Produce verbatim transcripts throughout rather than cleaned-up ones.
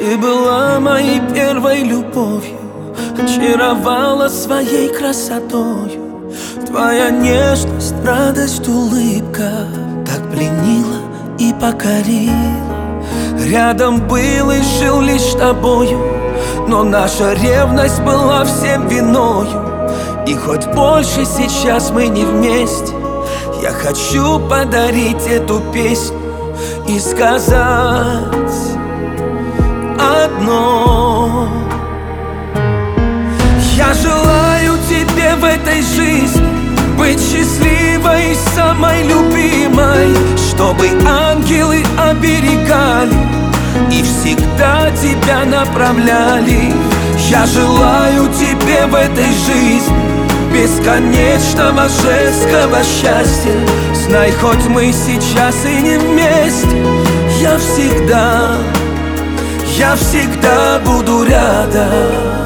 Ты была моей первой любовью, очаровала своей красотою. Твоя нежность, радость, улыбка так пленила и покорила. Рядом был и жил лишь тобою, но наша ревность была всем виною. И хоть больше сейчас мы не вместе, я хочу подарить эту песню и сказать одно: я желаю тебе в этой жизни быть счастливой и самой любимой, чтобы ангелы оберегали и всегда тебя направляли. Я желаю тебе в этой жизни бесконечного женского счастья. Знай, хоть мы сейчас и не вместе, я всегда, я всегда буду рядом.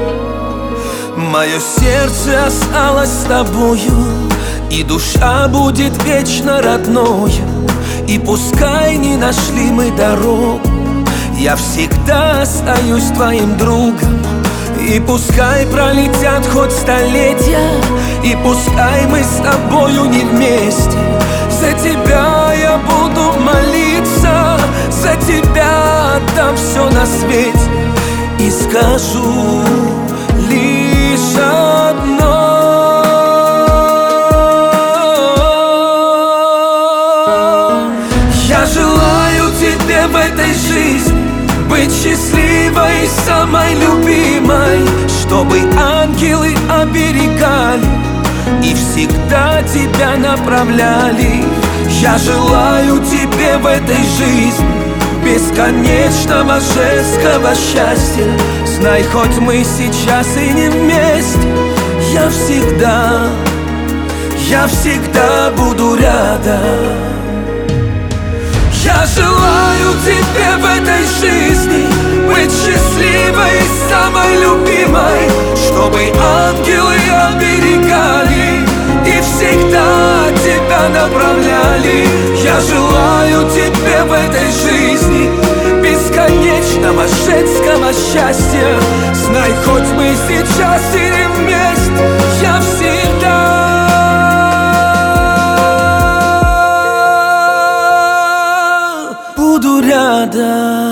Мое сердце осталось с тобою, и душа будет вечно родною. И пускай не нашли мы дорогу, я всегда остаюсь твоим другом. И пускай пролетят хоть столетия, и пускай мы с тобою не вместе, за тебя я буду молиться, за тебя отдам все на свете и скажу лишь одно: я желаю тебе в этой жизни быть счастливой и самой любимой, чтобы ангелы оберегали и всегда тебя направляли. Я желаю тебе в этой жизни бесконечного женского счастья. Знай, хоть мы сейчас и не вместе, я всегда, я всегда буду рядом. Я желаю тебе в этой жизни быть счастливой и самой любимой, чтобы ангелы оберегали и всегда тебя направляли. Я желаю тебе в этой жизни бесконечного женского счастья. Знай, хоть мы сейчас и не вместе, я всегда буду рядом.